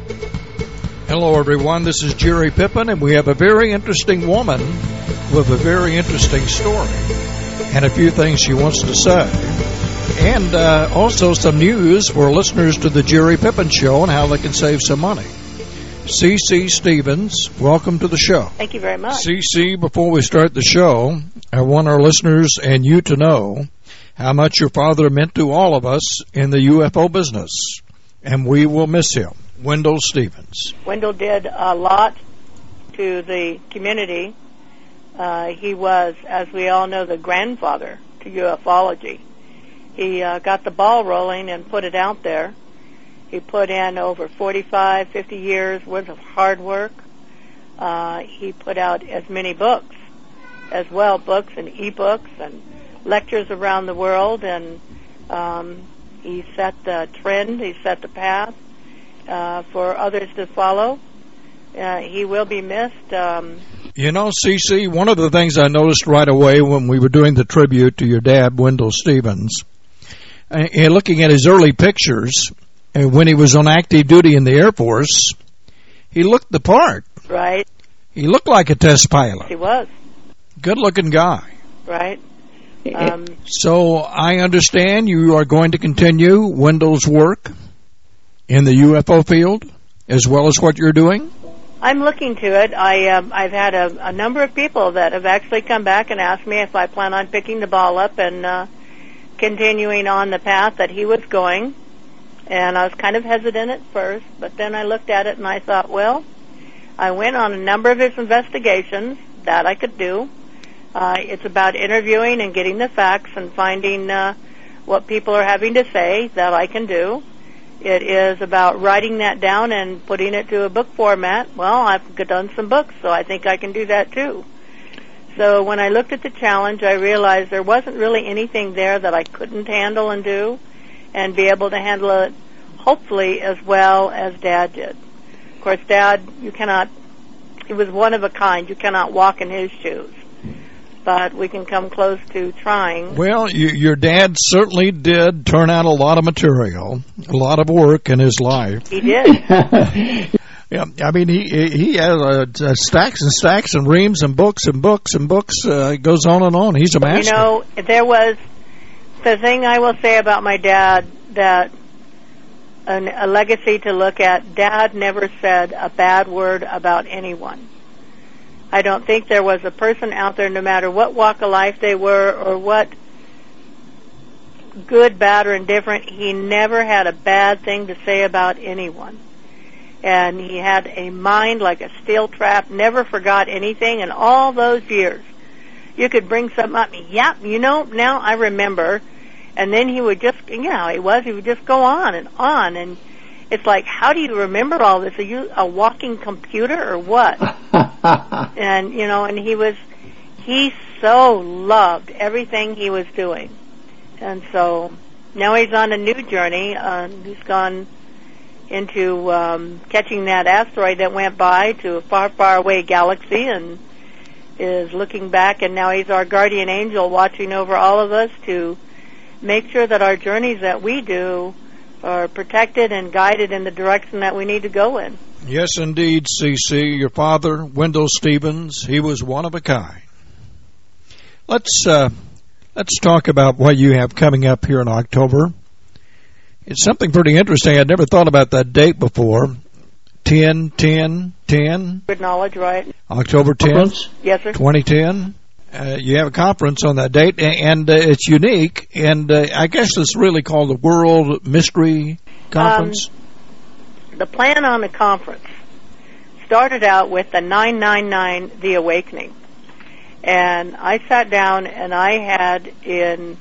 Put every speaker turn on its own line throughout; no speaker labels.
Hello, everyone. This is Jerry Pippin, and we have a very interesting woman with a very interesting story and a few things she wants to say. And also some news for listeners to the Jerry Pippin Show and how they can save some money. C.C. Stevens, welcome to the show.
Thank you very much.
C.C., before we start the show, I want our listeners and you to know how much your father meant to all of us in the UFO business, and we will miss him. Wendell Stevens.
Wendell did a lot to the community. He was, as we all know, the grandfather to ufology. He got the ball rolling and put it out there. He put in over 45, 50 years worth of hard work. He put out as many books as well, books and e-books and lectures around the world, and he set the trend, he set the path for others to follow. He will be missed.
You know, C.C., one of the things I noticed right away when we were doing the tribute to your dad, Wendell Stevens, and looking at his early pictures, and when he was on active duty in the Air Force, he looked the part.
Right.
He looked like a test pilot.
He was.
Good-looking guy.
Right.
So I understand you are going to continue Wendell's work in the UFO field, as well as what you're doing?
I'm looking to it. I've had a number of people that have actually come back and asked me if I plan on picking the ball up and continuing on the path that he was going. And I was kind of hesitant at first, but then I looked at it and I thought, well, I went on a number of his investigations that I could do. It's about interviewing and getting the facts and finding what people are having to say that I can do. It is about writing that down and putting it to a book format. Well, I've done some books, so I think I can do that too. So when I looked at the challenge, I realized there wasn't really anything there that I couldn't handle and do and be able to handle it, hopefully, as well as Dad did. Of course, Dad, he was one of a kind. You cannot walk in his shoes. But we can come close to trying. Well,
your dad certainly did turn out a lot of material, a lot of work in his life.
He did.
Yeah, I mean, he has stacks and stacks and reams and books and books and books. It goes on and on. He's a master.
You know, there was the thing I will say about my dad, that a legacy to look at. Dad never said a bad word about anyone. I don't think there was a person out there, no matter what walk of life they were or what good, bad, or indifferent, he never had a bad thing to say about anyone. And he had a mind like a steel trap, never forgot anything in all those years. You could bring something up, yep, now I remember. And then he would just, he would just go on. And it's like, how do you remember all this? Are you a walking computer or what? And, and he so loved everything he was doing. And so now he's on a new journey. He's gone into catching that asteroid that went by to a far, far away galaxy and is looking back. And now he's our guardian angel watching over all of us to make sure that our journeys that we do are protected and guided in the direction that we need to go in.
Yes, indeed, C.C. Your father, Wendell Stevens, he was one of a kind. Let's talk about what you have coming up here in October. It's something pretty interesting. I'd never thought about that date before. 10/10/10.
Good knowledge, right?
October 10th.
Yes, sir.
2010. You have a conference on that date, and it's unique, and I guess it's really called the World Mystery Conference.
The plan on the conference started out with the 999, The Awakening. And I sat down and I had in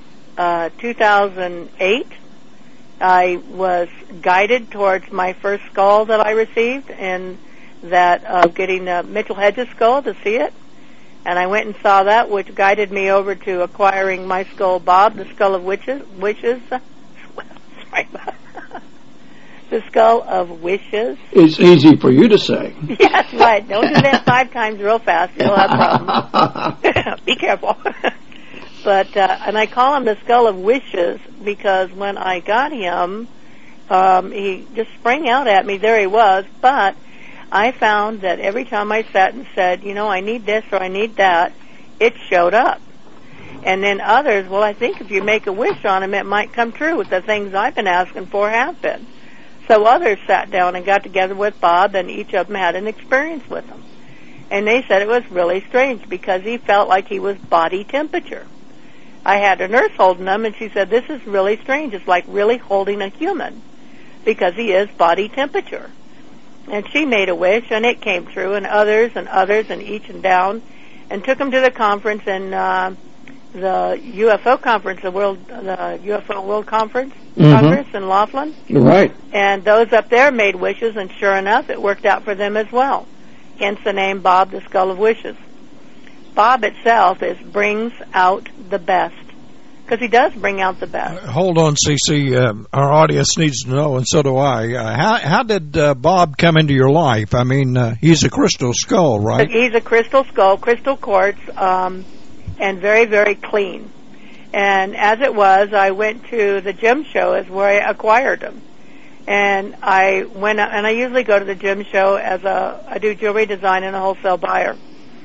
2008, I was guided towards my first skull that I received, and that of getting Mitchell Hedges' skull to see it. And I went and saw that, which guided me over to acquiring my skull, Bob, the skull of wishes. Sorry, Bob. The skull of wishes.
It's easy for you to say.
Yes, right. Don't do that 5 times real fast. You'll have problems. Be careful. But, and I call him the skull of wishes because when I got him, He just sprang out at me. There he was. But I found that every time I sat and said, I need this or I need that, it showed up. And then others, well, I think if you make a wish on him, it might come true. The things I've been asking for have been. So others sat down and got together with Bob, and each of them had an experience with him. And they said it was really strange because he felt like he was body temperature. I had a nurse holding him, and she said, this is really strange. It's like really holding a human because he is body temperature. And she made a wish, and it came true, and others, and each and down, and took him to the conference in the UFO conference, the UFO World Conference, Congress in Laughlin.
Right.
And those up there made wishes, and sure enough, it worked out for them as well. Hence the name Bob, the Skull of Wishes. Bob itself brings out the best, because he does bring out the best.
Hold on, CC. Our audience needs to know, and so do I. How did Bob come into your life? I mean, he's a crystal skull, right?
He's a crystal skull, crystal quartz, and very, very clean. And as it was, I went to the gem show is where I acquired him. And I went, and I usually go to the gem show I do jewelry design and a wholesale buyer.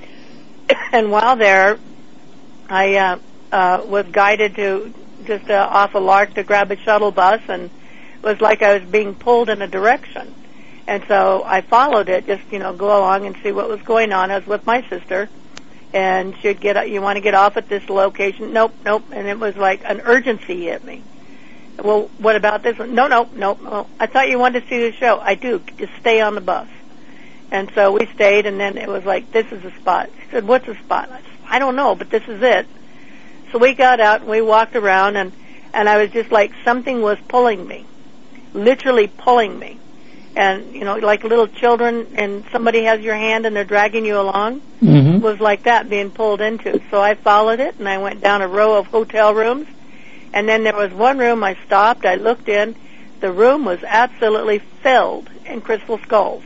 And while there, I was guided to just off a lark to grab a shuttle bus, and it was like I was being pulled in a direction. And so I followed it, just, go along and see what was going on. I was with my sister, and she'd you want to get off at this location? Nope. And it was like an urgency hit me. Well, what about this one? No. I thought you wanted to see the show. I do. Just stay on the bus. And so we stayed, and then it was like, this is the spot. She said, what's the spot? I said, I don't know, but this is it. So we got out, and we walked around, and I was just like, something was pulling me, literally pulling me. And, like little children, and somebody has your hand, and they're dragging you along. It was like that, being pulled into. So I followed it, and I went down a row of hotel rooms. And then there was one room I stopped, I looked in. The room was absolutely filled in crystal skulls.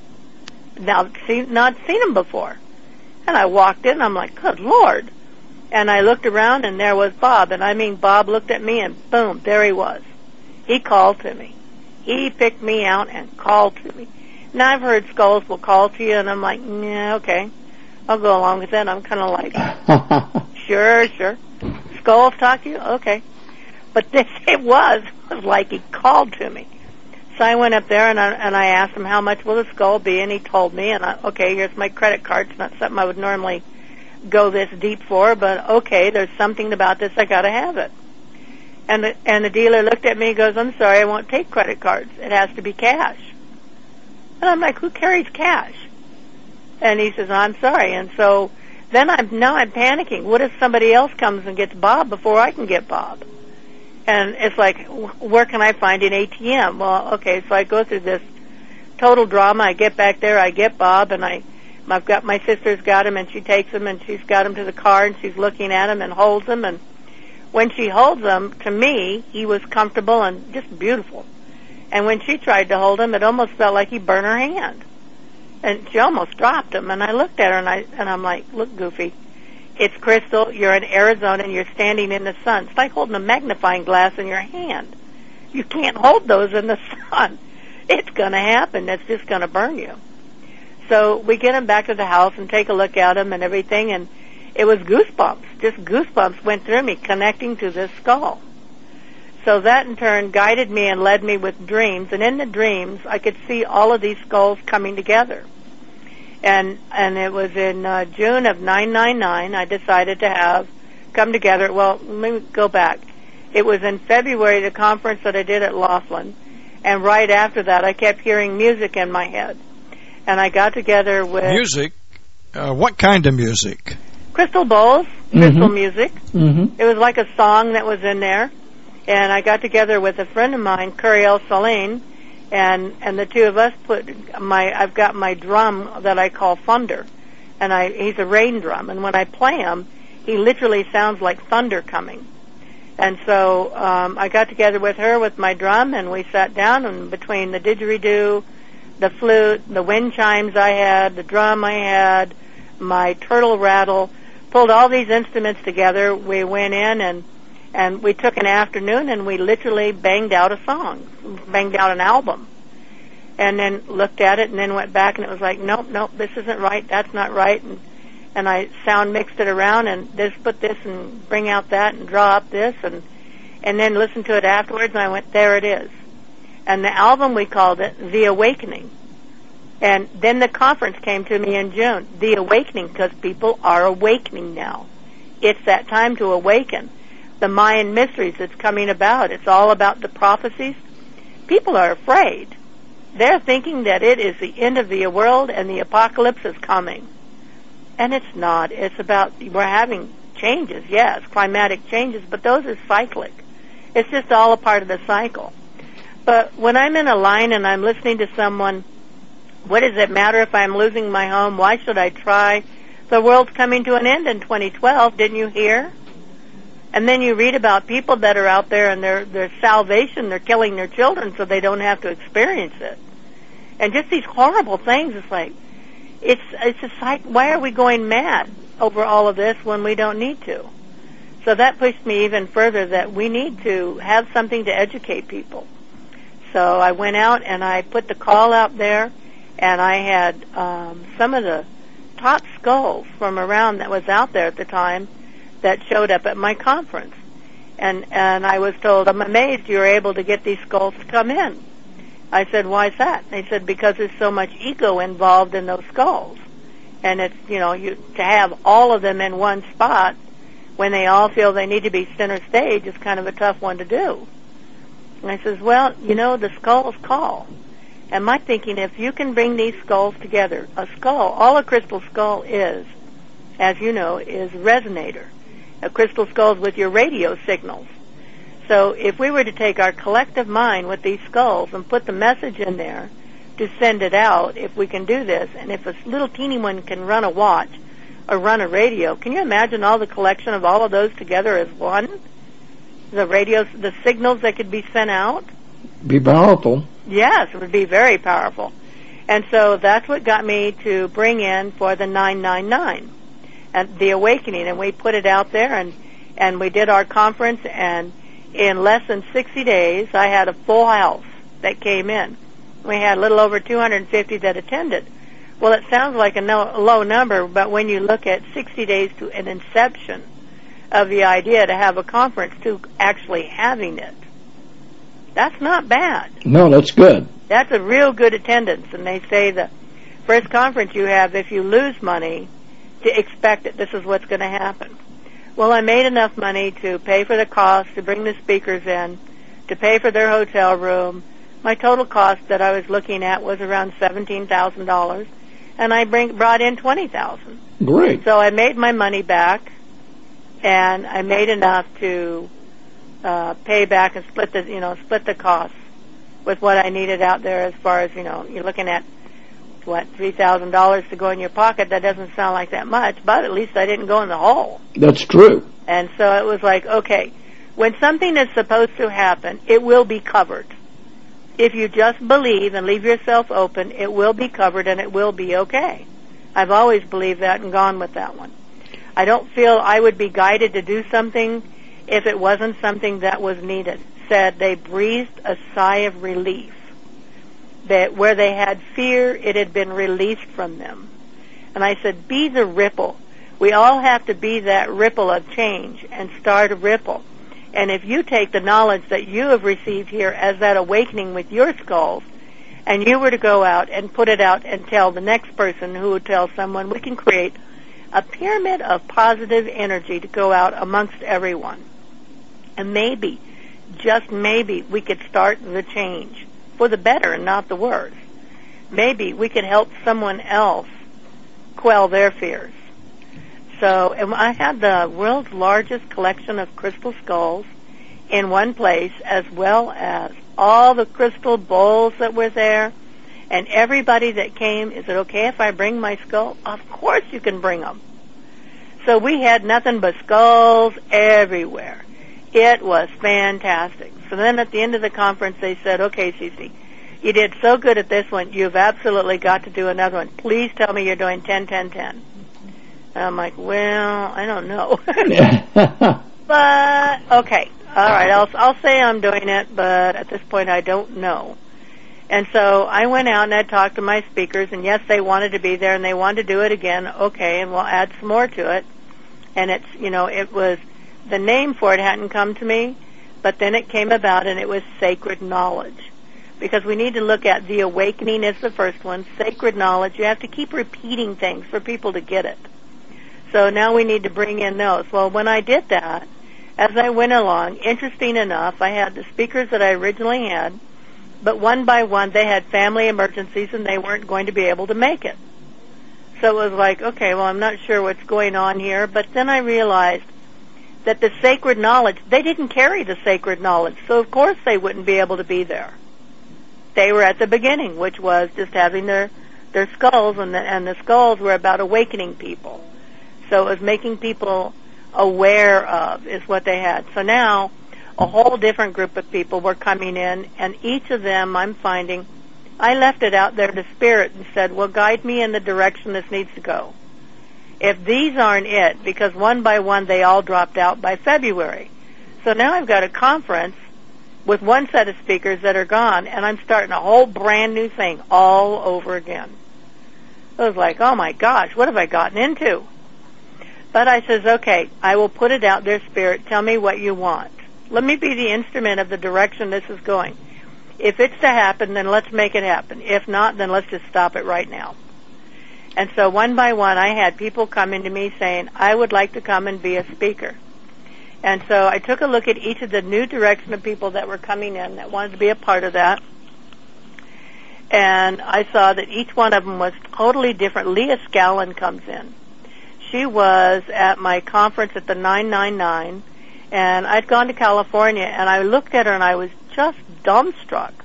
Now, not seen them before. And I walked in, I'm like, good Lord. And I looked around, and there was Bob. And I mean, Bob looked at me, and boom, there he was. He called to me. He picked me out and called to me. Now, I've heard skulls will call to you, and I'm like, yeah, okay. I'll go along with that. I'm kind of like, sure. Skulls talk to you? Okay. But this, it was like he called to me. So I went up there, and I asked him, how much will the skull be? And he told me, and okay, here's my credit card. It's not something I would normally go this deep for, but okay, there's something about this, I got to have it. And the dealer looked at me and goes, I'm sorry, I won't take credit cards. It has to be cash. And I'm like, who carries cash? And he says, I'm sorry. And so then I'm panicking. What if somebody else comes and gets Bob before I can get Bob? And it's like, where can I find an ATM? Well, okay, so I go through this total drama. I get back there, I get Bob, and I've got my sister's got him, and she takes him, and she's got him to the car, and she's looking at him and holds him. And when she holds him, to me, he was comfortable and just beautiful. And when she tried to hold him, it almost felt like he burned her hand. And she almost dropped him. And I looked at her, and I'm like, look, Goofy, it's crystal. You're in Arizona, and you're standing in the sun. It's like holding a magnifying glass in your hand. You can't hold those in the sun. It's going to happen. It's just going to burn you. So we get him back to the house and take a look at him and everything, and it was goosebumps. Just goosebumps went through me connecting to this skull. So that, in turn, guided me and led me with dreams. And in the dreams, I could see all of these skulls coming together. And it was in June of 999 I decided to come together. Well, let me go back. It was in February, the conference that I did at Laughlin. And right after that, I kept hearing music in my head. And I got together with...
Music? What kind of music?
Crystal bowls, crystal music. It was like a song that was in there. And I got together with a friend of mine, Curiel Saline, and the two of us I've got my drum that I call Thunder. And he's a rain drum. And when I play him, he literally sounds like thunder coming. And so I got together with her with my drum, and we sat down, and between the didgeridoo, the flute, the wind chimes I had, the drum I had, my turtle rattle, pulled all these instruments together. We went in, And we took an afternoon and we literally banged out a song, banged out an album. And then looked at it and then went back and it was like, nope, this isn't right, that's not right. And I sound mixed it around and put this and bring out that and draw up this and then listened to it afterwards and I went, there it is. And the album, we called it The Awakening. And then the conference came to me in June, The Awakening, because people are awakening now. It's that time to awaken. The Mayan mysteries that's coming about, it's all about the prophecies. People are afraid. They're thinking that it is the end of the world and the apocalypse is coming. And it's not. It's about, we're having changes, yes, climatic changes, but those are cyclic. It's just all a part of the cycle. But when I'm in a line and I'm listening to someone, what does it matter if I'm losing my home? Why should I try? The world's coming to an end in 2012. Didn't you hear? And then you read about people that are out there and their salvation, they're killing their children so they don't have to experience it. And just these horrible things. It's like, it's a cycle. Why are we going mad over all of this when we don't need to? So that pushed me even further that we need to have something to educate people. So I went out and I put the call out there. And I had some of the top skulls from around that was out there at the time that showed up at my conference. And I was told, I'm amazed you're able to get these skulls to come in. I said, why is that? They said, because there's so much ego involved in those skulls. And it's, to have all of them in one spot when they all feel they need to be center stage is kind of a tough one to do. And I says, well, the skulls call. And my thinking, if you can bring these skulls together, a skull, all a crystal skull is, as you know, is resonator. A crystal skull is with your radio signals. So if we were to take our collective mind with these skulls and put the message in there to send it out, if we can do this, and if a little teeny one can run a watch or run a radio, can you imagine all the collection of all of those together as one? The radios, the signals that could be sent out?
Be powerful.
Yes, it would be very powerful. And so that's what got me to bring in for the 999 and the Awakening. And we put it out there and we did our conference, and in less than 60 days, I had a full house that came in. We had a little over 250 that attended. Well, it sounds like a low number, but when you look at 60 days to an inception of the idea to have a conference to actually having it, that's not bad.
No, that's good.
That's a real good attendance. And they say the first conference you have, if you lose money, to expect that this is what's going to happen. Well, I made enough money to pay for the cost, to bring the speakers in, to pay for their hotel room. My total cost that I was looking at was around $17,000, and I brought in $20,000.
Great.
So I made my money back, and I made enough to pay back and split the costs with what I needed out there. As far as you're looking at $3,000 to go in your pocket. That doesn't sound like that much, but at least I didn't go in the hole.
That's true.
And so it was like, okay, when something is supposed to happen, it will be covered. If you just believe and leave yourself open, it will be covered and it will be okay. I've always believed that and gone with that one. I don't feel I would be guided to do something if it wasn't something that was needed. Said they breathed a sigh of relief. That where they had fear, it had been released from them. And I said, be the ripple. We all have to be that ripple of change and start a ripple. And if you take the knowledge that you have received here as that awakening with your skulls, and you were to go out and put it out and tell the next person who would tell someone, we can create a pyramid of positive energy to go out amongst everyone. And maybe, just maybe, we could start the change for the better and not the worse. Maybe we could help someone else quell their fears. So I had the world's largest collection of crystal skulls in one place, as well as all the crystal bowls that were there. And everybody that came, is it okay if I bring my skull? Of course you can bring them. So we had nothing but skulls everywhere. It was fantastic. So then at the end of the conference, they said, okay, Cece, you did so good at this one, you've absolutely got to do another one. Please tell me you're doing 10, 10, 10. And I'm like, well, I don't know. But, okay. All right, I'll say I'm doing it, but at this point I don't know. And so I went out and I talked to my speakers, and yes, they wanted to be there and they wanted to do it again. Okay, and we'll add some more to it. And it's, it was, the name for it hadn't come to me, but then it came about, and it was sacred knowledge. Because we need to look at the awakening is the first one, sacred knowledge. You have to keep repeating things for people to get it. So now we need to bring in those. Well, when I did that, as I went along, interesting enough, I had the speakers that I originally had, but one by one they had family emergencies and they weren't going to be able to make it. So it was like, okay, well, I'm not sure what's going on here, but then I realized that the sacred knowledge, they didn't carry the sacred knowledge, so of course they wouldn't be able to be there. They were at the beginning, which was just having their skulls, and the skulls were about awakening people. So it was making people aware of is what they had. So now a whole different group of people were coming in, and each of them I'm finding, I left it out there to Spirit and said, well, guide me in the direction this needs to go. If these aren't it, because one by one they all dropped out by February. So now I've got a conference with one set of speakers that are gone, and I'm starting a whole brand new thing all over again. I was like, oh my gosh, what have I gotten into? But I says, okay, I will put it out there, Spirit. Tell me what you want. Let me be the instrument of the direction this is going. If it's to happen, then let's make it happen. If not, then let's just stop it right now. And so one by one, I had people coming to me saying, I would like to come and be a speaker. And so I took a look at each of the new direction of people that were coming in that wanted to be a part of that. And I saw that each one of them was totally different. Leah Scallon comes in. She was at my conference at the 999, and I'd gone to California, and I looked at her, and I was just dumbstruck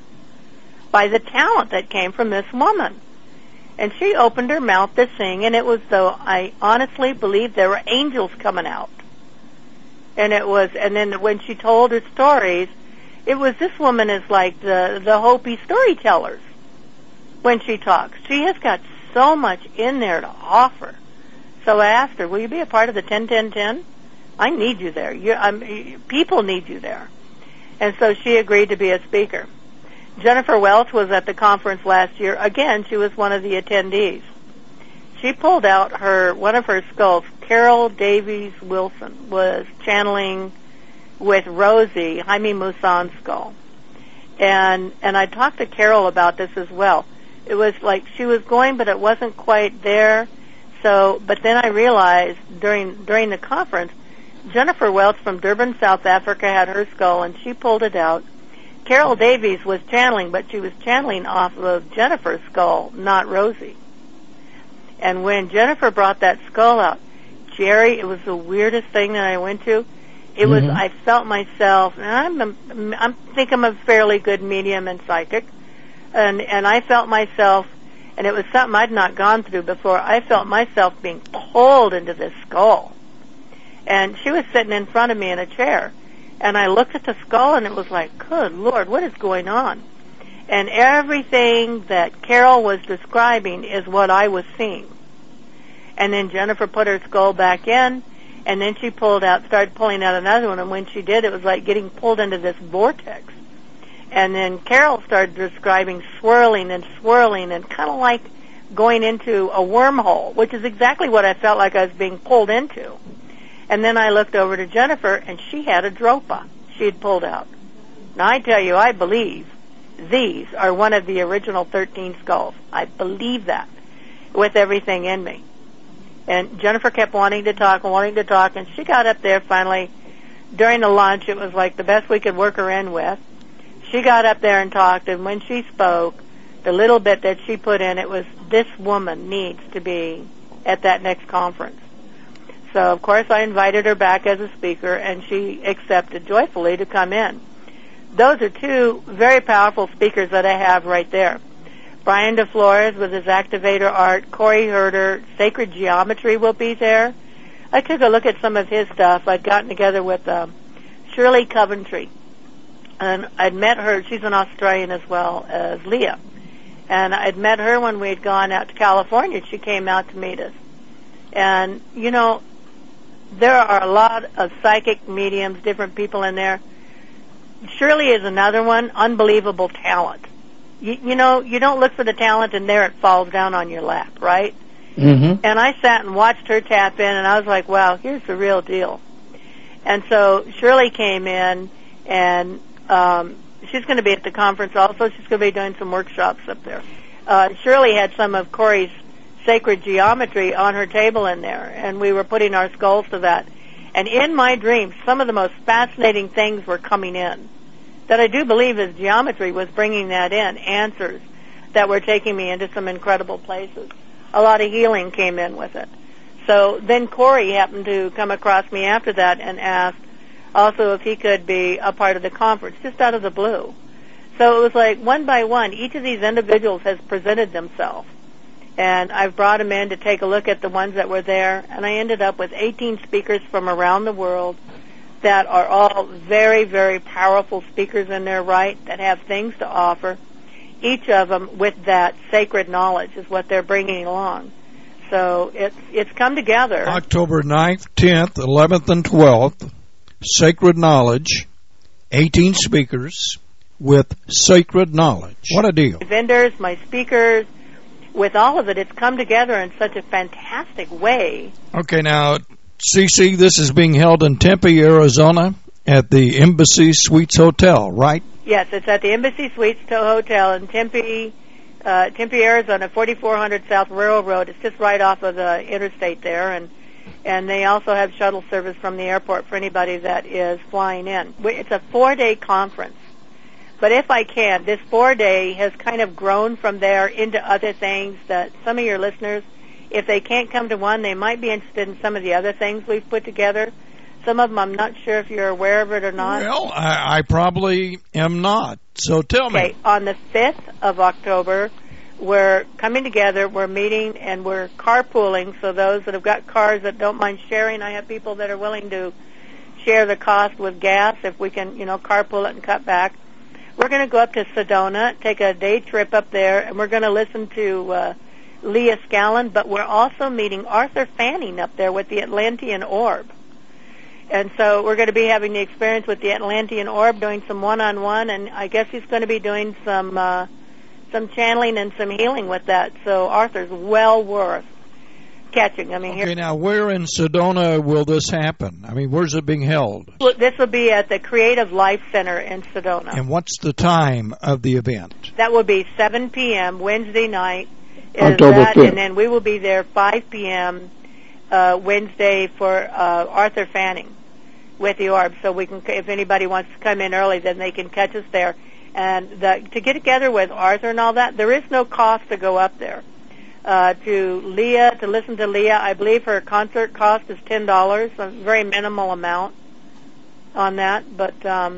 by the talent that came from this woman. And she opened her mouth to sing, and it was though I honestly believed there were angels coming out. And it was, and then when she told her stories, it was, this woman is like the Hopi storytellers when she talks. She has got so much in there to offer. So I asked her, will you be a part of the 10-10-10? I need you there. People need you there. And so she agreed to be a speaker. Jennifer Welch was at the conference last year. Again, she was one of the attendees. She pulled out one of her skulls. Carol Davies Wilson was channeling with Rosie, Jaime Maussan's skull. And I talked to Carol about this as well. It was like she was going, but it wasn't quite there. So, but then I realized during the conference, Jennifer Welch from Durban, South Africa had her skull, and she pulled it out. Carol Davies was channeling, but she was channeling off of Jennifer's skull, not Rosie. And when Jennifer brought that skull out, Jerry, it was the weirdest thing that I went to. It was, I felt myself, and I think I'm a fairly good medium and psychic, and I felt myself, and it was something I'd not gone through before. I felt myself being pulled into this skull. And she was sitting in front of me in a chair, and I looked at the skull, and it was like, good Lord, what is going on? And everything that Carol was describing is what I was seeing. And then Jennifer put her skull back in, and then she started pulling out another one, and when she did, it was like getting pulled into this vortex. And then Carol started describing swirling and kind of like going into a wormhole, which is exactly what I felt like I was being pulled into. And then I looked over to Jennifer, and she had a dropa she had pulled out. Now, I tell you, I believe these are one of the original 13 skulls. I believe that with everything in me. And Jennifer kept wanting to talk, and she got up there finally. During the lunch, it was like the best we could work her in with. She got up there and talked, and when she spoke, the little bit that she put in, it was, this woman needs to be at that next conference. So, of course, I invited her back as a speaker, and she accepted joyfully to come in. Those are two very powerful speakers that I have right there. Brian DeFlores with his activator art, Corey Herder, Sacred Geometry will be there. I took a look at some of his stuff. I'd gotten together with Shirley Coventry, and I'd met her. She's an Australian as well as Leah. And I'd met her when we'd gone out to California. She came out to meet us. And, there are a lot of psychic mediums, different people in there. Shirley is another one, unbelievable talent. You know, you don't look for the talent and there it falls down on your lap, right?
Mm-hmm.
And I sat and watched her tap in, and I was like, wow, here's the real deal. And so Shirley came in, and she's going to be at the conference also. She's going to be doing some workshops up there. Shirley had some of Corey's sacred geometry on her table in there, and we were putting our skulls to that. And in my dreams, some of the most fascinating things were coming in that I do believe is geometry was bringing that in, answers that were taking me into some incredible places. A lot of healing came in with it. So then Corey happened to come across me after that and asked also if he could be a part of the conference, just out of the blue. So it was like one by one, each of these individuals has presented themselves. And I've brought them in to take a look at the ones that were there, and I ended up with 18 speakers from around the world that are all very, very powerful speakers in their right that have things to offer. Each of them with that sacred knowledge is what they're bringing along. So it's come together.
October 9th, 10th, 11th, and 12th, Sacred Knowledge, 18 speakers with sacred knowledge. What a deal.
Vendors, my speakers, with all of it, it's come together in such a fantastic way.
Okay, now, CC, this is being held in Tempe, Arizona, at the Embassy Suites Hotel, right?
Yes, it's at the Embassy Suites Hotel in Tempe, Arizona, 4400 South Railroad. It's just right off of the interstate there, and they also have shuttle service from the airport for anybody that is flying in. It's a 4-day conference. But if I can, this 4-day has kind of grown from there into other things that some of your listeners, if they can't come to one, they might be interested in some of the other things we've put together. Some of them I'm not sure if you're aware of it or not.
Well, I probably am not. So tell me.
Okay, on the 5th of October, we're coming together, we're meeting, and we're carpooling. So those that have got cars that don't mind sharing, I have people that are willing to share the cost with gas if we can, carpool it and cut back. We're going to go up to Sedona, take a day trip up there, and we're going to listen to Leah Scallon, but we're also meeting Arthur Fanning up there with the Atlantean Orb. And so we're going to be having the experience with the Atlantean Orb, doing some one-on-one, and I guess he's going to be doing some channeling and some healing with that. So Arthur's well worth catching.
Okay, now where in Sedona will this happen? Where's it being held?
This will be at the Creative Life Center in Sedona.
And what's the time of the event?
That will be 7 p.m. Wednesday night.
October 5th.
And then we will be there 5 p.m. Wednesday for Arthur Fanning with the Orb. So we can, if anybody wants to come in early, then they can catch us there. And to get together with Arthur and all that, there is no cost to go up there. To Leah, to listen to Leah, I believe her concert cost is $10, a very minimal amount on that. But,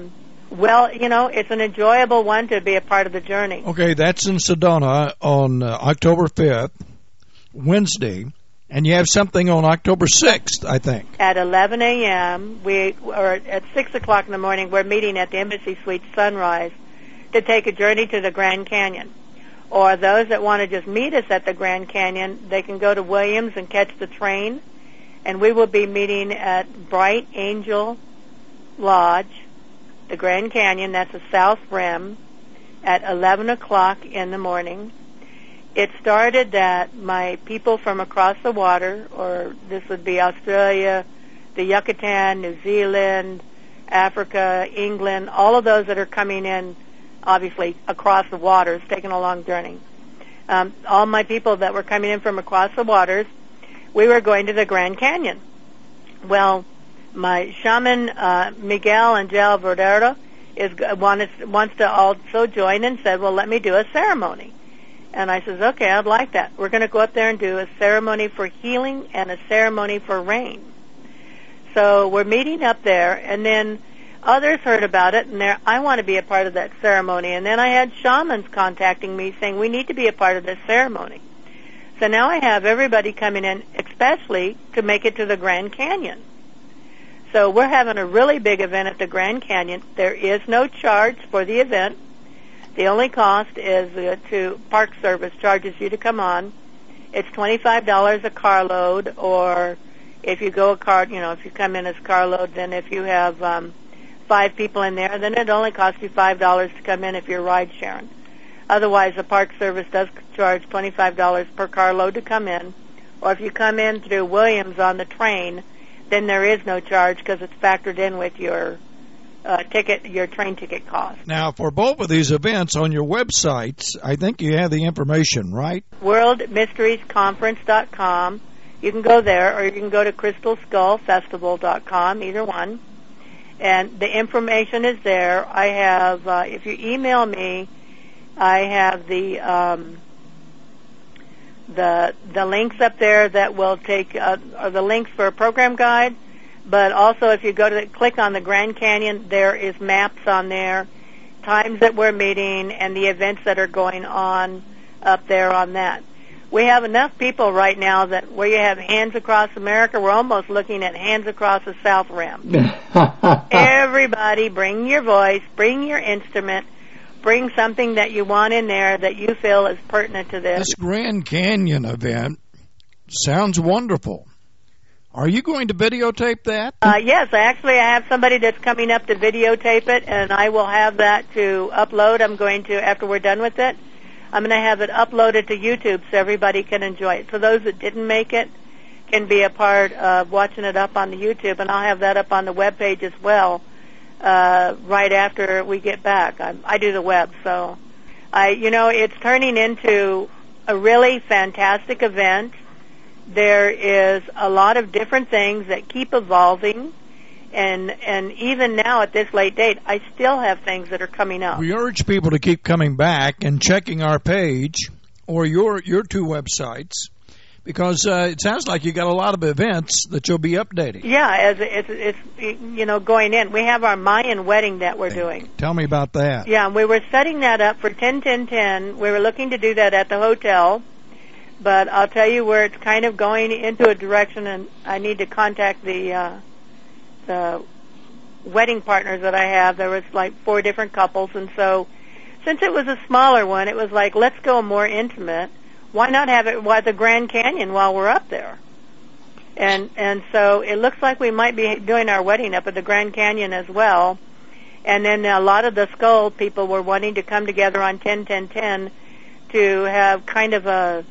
it's an enjoyable one to be a part of the journey.
Okay, that's in Sedona on October 5th, Wednesday, and you have something on October 6th, I think.
At 11 a.m., or at 6 o'clock in the morning, we're meeting at the Embassy Suites Sunrise to take a journey to the Grand Canyon. Or those that want to just meet us at the Grand Canyon, they can go to Williams and catch the train. And we will be meeting at Bright Angel Lodge, the Grand Canyon, that's the South Rim, at 11 o'clock in the morning. It started that my people from across the water, or this would be Australia, the Yucatan, New Zealand, Africa, England, all of those that are coming in, obviously, across the waters, taking a long journey. All my people that were coming in from across the waters, we were going to the Grand Canyon. Well, my shaman, Miguel Angel Verdero, wants to also join and said, well, let me do a ceremony. And I says, okay, I'd like that. We're going to go up there and do a ceremony for healing and a ceremony for rain. So we're meeting up there, and then others heard about it, and I want to be a part of that ceremony. And then I had shamans contacting me saying, we need to be a part of this ceremony. So now I have everybody coming in, especially to make it to the Grand Canyon. So we're having a really big event at the Grand Canyon. There is no charge for the event. The only cost is to Park Service charges you to come on. It's $25 a carload, or If you go if you come in as carload, then if you have 5 people in there, then it only costs you $5 to come in if you're ride sharing. Otherwise, the Park Service does charge $25 per carload to come in. Or if you come in through Williams on the train, then there is no charge because it's factored in with your your train ticket cost.
Now, for both of these events on your websites, I think you have the information, right?
WorldMysteriesConference.com. You can go there, or you can go to CrystalSkullFestival.com, either one. And the information is there. I have, if you email me, I have the links up there that will take are the links for a program guide. But also, if you click on the Grand Canyon, there is maps on there, times that we're meeting, and the events that are going on up there on that. We have enough people right now that where you have Hands Across America, we're almost looking at Hands Across the South Rim. Everybody, bring your voice, bring your instrument, bring something that you want in there that you feel is pertinent to this.
This Grand Canyon event sounds wonderful. Are you going to videotape that?
Yes, I have somebody that's coming up to videotape it, and I will have that to upload. I'm going to, after we're done with it, I'm going to have it uploaded to YouTube so everybody can enjoy it. So those that didn't make it can be a part of watching it up on the YouTube, and I'll have that up on the webpage as well right after we get back. I do the web, so it's turning into a really fantastic event. There is a lot of different things that keep evolving, and even now at this late date, I still have things that are coming up.
We urge people to keep coming back and checking our page or your 2 websites, because it sounds like you got a lot of events that you'll be updating.
Yeah, as it's going in. We have our Mayan wedding that we're doing.
Tell me about that.
Yeah, we were setting that up for 10-10-10. We were looking to do that at the hotel. But I'll tell you where it's kind of going into a direction, and I need to contact the wedding partners that I have. There was like 4 different couples, and so since it was a smaller one, it was like, let's go more intimate. Why not have it at the Grand Canyon while we're up there? And so it looks like we might be doing our wedding up at the Grand Canyon as well. And then a lot of the Skull people were wanting to come together on 10-10-10 to have kind of a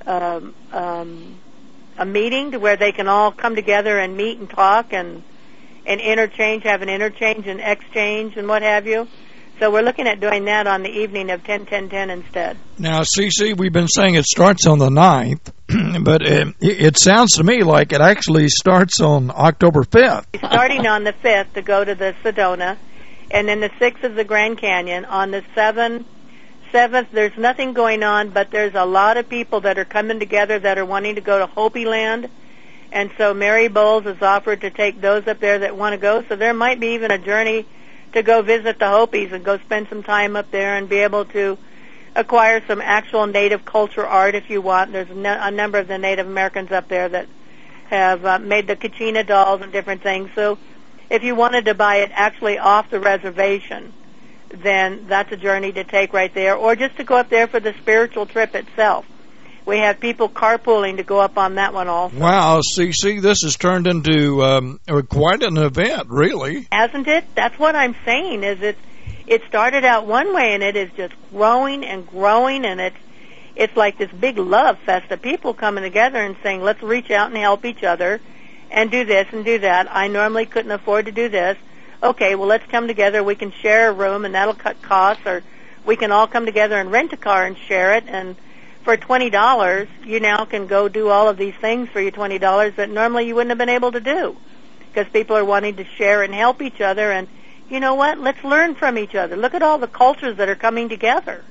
meeting to where they can all come together and meet and talk and interchange, have an interchange and exchange and what have you. So we're looking at doing that on the evening of 10-10-10 instead.
Now, Cece, we've been saying it starts on the 9th, but it sounds to me like it actually starts on October 5th.
Starting on the 5th to go to the Sedona, and then the 6th is the Grand Canyon. On the 7th, there's nothing going on, but there's a lot of people that are coming together that are wanting to go to Hopi Land, and so Mary Bowles has offered to take those up there that want to go, so there might be even a journey to go visit the Hopis and go spend some time up there and be able to acquire some actual native culture art if you want. There's a number of the Native Americans up there that have made the Kachina dolls and different things, so if you wanted to buy it actually off the reservation, then that's a journey to take right there, or just to go up there for the spiritual trip itself. We have people carpooling to go up on that one also.
Wow, CC, this has turned into quite an event, really.
Hasn't it? That's what I'm saying, is it started out one way, and it is just growing and growing, and it's like this big love fest of people coming together and saying, let's reach out and help each other and do this and do that. I normally couldn't afford to do this. Okay, well, let's come together. We can share a room, and that'll cut costs, or we can all come together and rent a car and share it, and for $20, you now can go do all of these things for your $20 that normally you wouldn't have been able to do, because people are wanting to share and help each other, and you know what? Let's learn from each other. Look at all the cultures that are coming together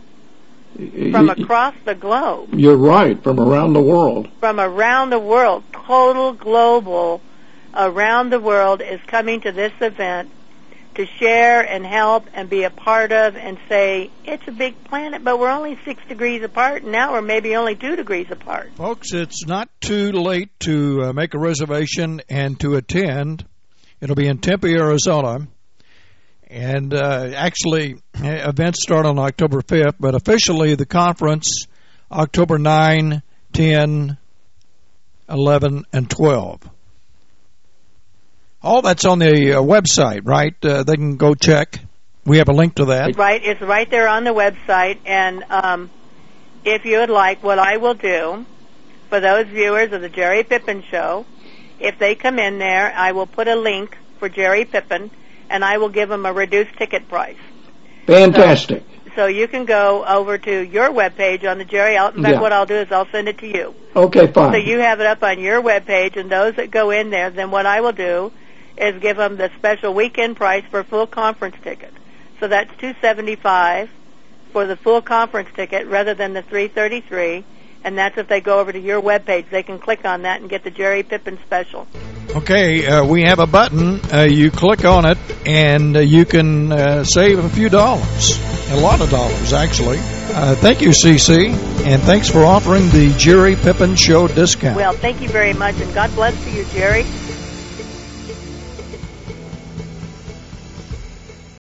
from across the globe.
You're right, from around the world.
From around the world. Total global around the world is coming to this event to share and help and be a part of and say, it's a big planet, but we're only 6 degrees apart, and now we're maybe only 2 degrees apart.
Folks, it's not too late to make a reservation and to attend. It'll be in Tempe, Arizona. And actually, events start on October 5th, but officially the conference, October 9, 10, 11, and 12. All that's on the website, right? They can go check. We have a link to that.
Right, it's right there on the website. And if you would like, what I will do for those viewers of the Jerry Pippin Show, if they come in there, I will put a link for Jerry Pippin, and I will give them a reduced ticket price.
Fantastic.
So you can go over to your webpage on the Jerry. In fact, what I'll do is I'll send it to you.
Okay, fine.
So you have it up on your webpage, and those that go in there, then what I will do is give them the special weekend price for a full conference ticket. So that's $275 for the full conference ticket rather than the $333. And that's if they go over to your webpage. They can click on that and get the Jerry Pippin special.
Okay, we have a button. You click on it, and you can save a few dollars. A lot of dollars, actually. Thank you, CC, and thanks for offering the Jerry Pippin Show discount.
Well, thank you very much, and God bless to you, Jerry.